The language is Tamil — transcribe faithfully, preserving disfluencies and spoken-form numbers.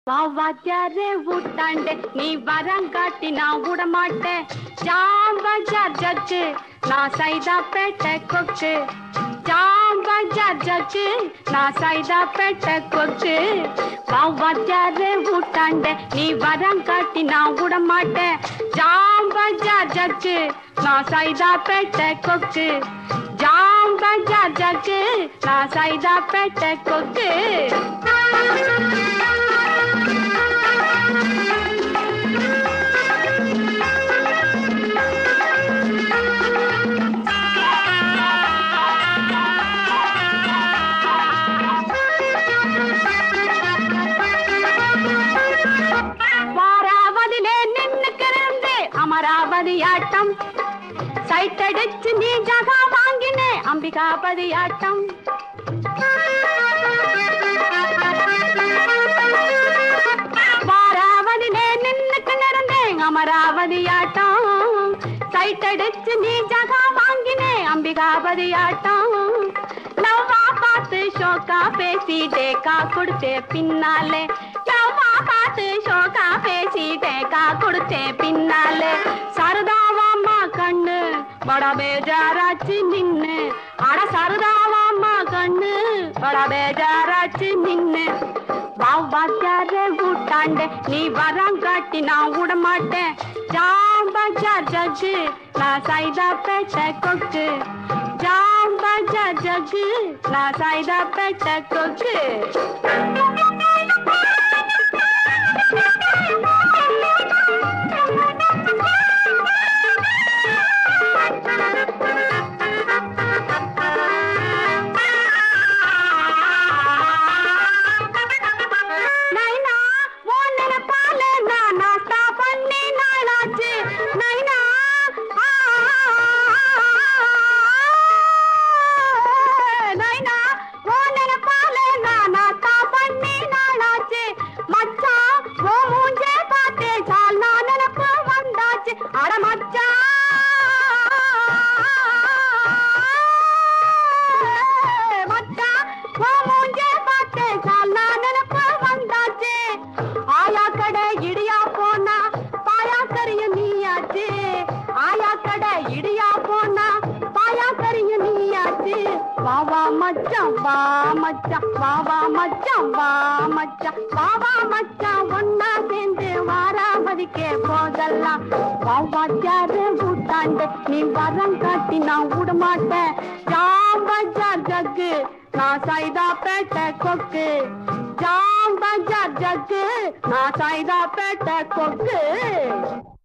வாத்தியாரே ஊட்டாண்டே நீ வரங்காட்டி நான் விட மாட்டேன். ஜாம்பஜார் ஜக்கு நான் சைதாப்பேட்டை கொக்கு. ஜாம்பஜார் ஜக்கு நான் சைதாப்பேட்டை கொக்கு. வாத்தியாரே ஊட்டாண்டே நீ வரங்காட்டி நான் விட மாட்டேன். ஜாம்பஜார் ஜக்கு நான் சைதாப்பேட்டை கொக்கு. ஜாம்பஜார் ஜக்கு நான் சைதாப்பேட்டை கொக்கு. அமராவதியாட்டம் சைட்டடிச்சு நீ ஜகா வாங்கினே அம்பிகாபதியாட்டம். வாராவதிலே நின்னுக்கு நிறந்தேன் அமராவதியாட்டம் சைட்டடிச்சு நீ ஜகா வாங்கினே அம்பிகாபதியாட்டம். லவ்வா பார்த்து ஷோக்கா பேசி டேக்கா கொடுத்தே பின்னாலே. லவ்வா பார்த்து ஷோக்கா பேசி டேக்கா கொடுத்தே பின்னாலே. சரதாவாம்மா கண்ணு படா பேஜாராச்சு நின்னு. அட சரதாவாம்மா கண்ணு படா பேஜாராச்சு நின்னு. வாத்தியாரே ஊட்டாண்டே நீ வரங்காட்டி நான் விட மாட்டேன். ஜாம்பஜார் ஜக்கு நான் சைதாப்பேட்டை கொக்கு. ஜாம்பஜார் ஜக்கு நான் சைதாப்பேட்டை கொக்கு. வாவா மச்சான் வா மச்சான் வாவா மச்சான் வா மச்சான் வாவா மச்சான் ஒன்னா சேர்ந்து வாராமதிக்கே போதெல்லாம். வாத்தியாரே ஊட்டாண்டே நீ வரங்காட்டி நான் விட மாட்டேன். ஜாம்பஜார் ஜக்கு நான் சைதாப்பேட்டை கொக்கு. ஜாம்பஜார் ஜக்கு நான் சைதாப்பேட்டை கொக்கு.